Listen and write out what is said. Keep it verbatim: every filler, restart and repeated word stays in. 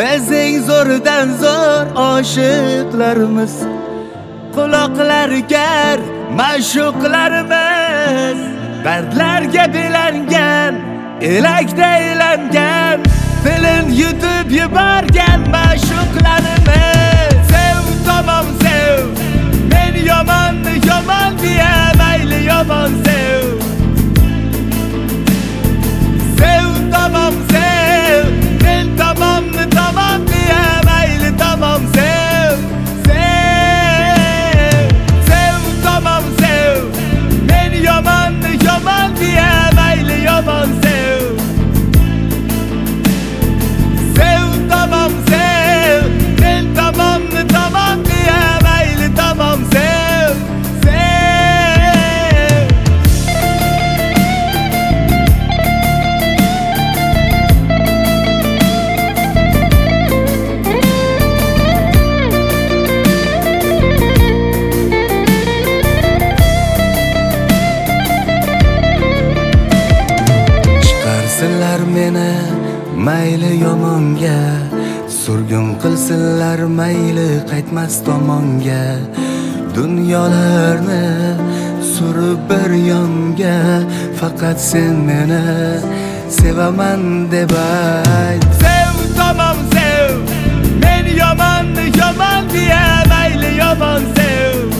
Bizning zo'rdan zo'r oshiqlarimiz, quloqlarga ma'shuqlarimiz, dardlarga belangan, elakda aylangan, dilin yutib yuborgan ma'shuqlarimiz. Sev tamom sev, men yomonni yomon deya mayli yomon sev. Sev tamom sev, men tamomni tamom deya mayli tamom sev. Sev, sev tamom sev, men yomonni yomon deya mayli yomon sev. Sev tamom sev, men tamomni tamom deya mayli tamom sev. Sev. Chiqarsinlar meni mayli yomonga, surgun qilsinlar mayli qaytmas tomonga, dunyolarni surib bir yonga, faqat sen meni sevaman deb ayt. Sev tamom sev, men yomonni yomon deya mayli yomon sev.